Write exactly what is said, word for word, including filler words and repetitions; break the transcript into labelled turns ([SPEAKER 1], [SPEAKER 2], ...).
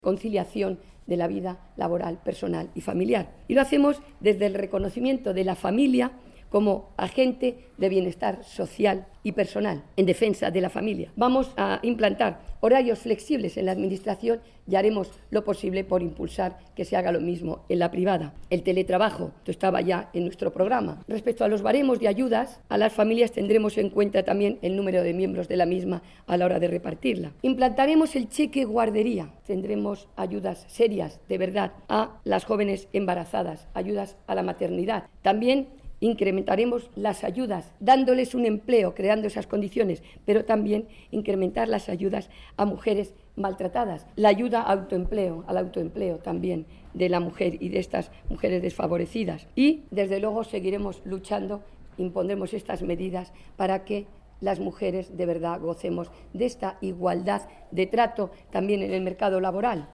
[SPEAKER 1] conciliación de la vida laboral, personal y familiar. Y lo hacemos desde el reconocimiento de la familia como agente de bienestar social y personal, en defensa de la familia. Vamos a implantar horarios flexibles en la Administración y haremos lo posible por impulsar que se haga lo mismo en la privada. El teletrabajo, esto estaba ya en nuestro programa. Respecto a los baremos de ayudas a las familias, tendremos en cuenta también el número de miembros de la misma a la hora de repartirla. Implantaremos el cheque guardería. Tendremos ayudas serias, de verdad, a las jóvenes embarazadas, ayudas a la maternidad. También incrementaremos las ayudas, dándoles un empleo, creando esas condiciones, pero también incrementar las ayudas a mujeres maltratadas, la ayuda a autoempleo, al autoempleo también de la mujer y de estas mujeres desfavorecidas. Y, desde luego, seguiremos luchando, impondremos estas medidas para que las mujeres de verdad gocemos de esta igualdad de trato también en el mercado laboral.